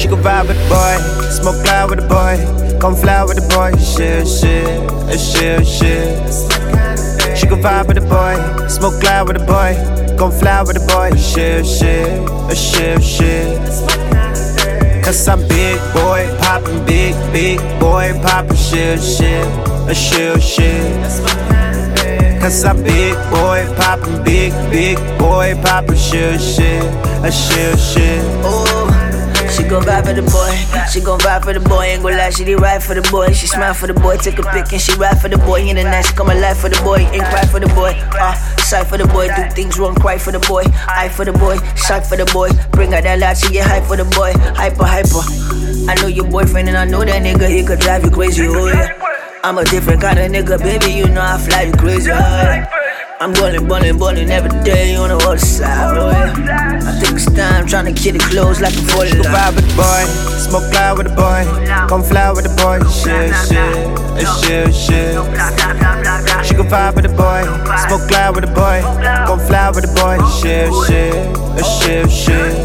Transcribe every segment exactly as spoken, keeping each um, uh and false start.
She gon' vibe with the boy, smoke cloud with the boy, gon' fly with the boy, shit, shit, shit, shit. She gon' vibe with the boy, smoke cloud with the boy, gon' fly with the boy, shit, shit, shit, shit. Cause I'm big boy, poppin' big, big boy, poppin' shit, shit, shit, shit. Cause I'm big boy, poppin' big, big boy, poppin' shit, shit, shit, shit. Ooh. She gon' vibe for the boy, she gon' vibe for the boy. Ain't gon' lie, she did ride for the boy. She smile for the boy, take a pic and she ride for the boy. In the night, she come alive for the boy, ain't cry for the boy. Uh, side for the boy, do things wrong, cry for the boy. Eye for the boy, side for the boy. Bring out that light, she get hype for the boy. Hyper, hyper. I know your boyfriend and I know that nigga, he could drive you crazy, oh yeah. I'm a different kind of nigga, baby, you know I fly you crazy, oh yeah. I'm ballin', ballin', ballin' every day on the other side, oh yeah. I think it's time tryna get it close like a full She gon' vibe with the boy, smoke cloud with the boy, gon' fly with the boy, shit, shit, shit, shit. She gon' vibe with the boy, smoke cloud with the boy, gon' fly with the boy, shit, shit, shit, shit.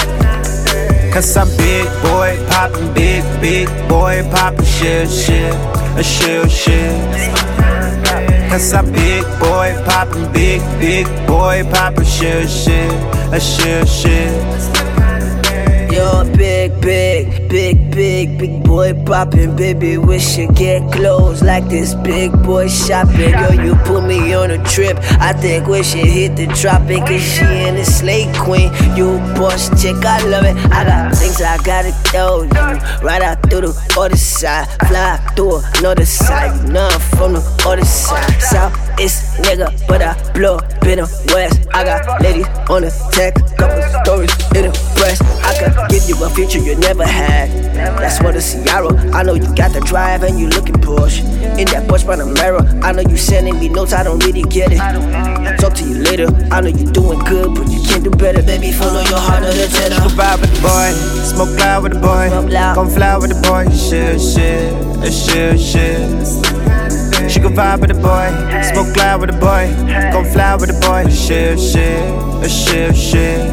Cause I'm big boy, poppin' big, big boy, poppin' shit, shit, shit, shit. Cause I'm big boy, poppin' big, big boy, poppin' shit, shit, shit, shit. You're big, big, big, big, big boy poppin', baby. Wish you get close like this big boy shopping. Girl, you put me on a trip. I think we should hit the tropic. Cause she in the slay queen. You boss chick, I love it. I got things I gotta tell you. Right out through the other side. Fly through another side. You know I'm from the other side. South East nigga, but I blow up in the west. I got ladies on the tech, couple stories in the press. I could give you a future you never had. That's what a Ciara. I know you got the drive and you looking Porsche. In that Porsche Panamera. I know you sending me notes, I don't really get it. Talk to you later. I know you doing good, but you can't do better. Baby, follow your heart on the tenor. She gon' vibe with the boy, smoke cloud with the boy, gon' fly with the boy, shit, shit, shit, shit. She gon' vibe with the boy, smoke cloud with the boy, gon' fly with the boy, shit, shit, shit, shit.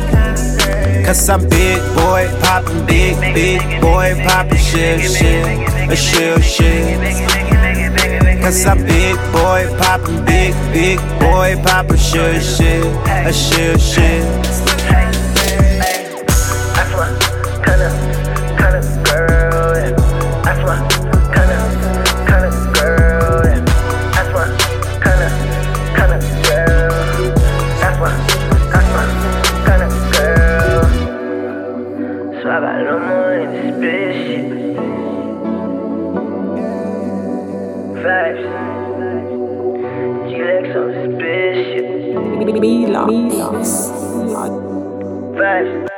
Cause I'm big boy, poppin' big, big boy, poppin' shit, shit, shit, shit. Cause I'm big boy, poppin' big, big boy, poppin' shit, shit, shit, shit. That's my kinda, kinda girl, yeah. That's my kinda, kinda girl, yeah. That's my kinda, kinda girl. That's my, that's my kinda girl. So I got no more in this bitch shit. Vibes. G-Lex on this bitch shit. Mila. Vibes.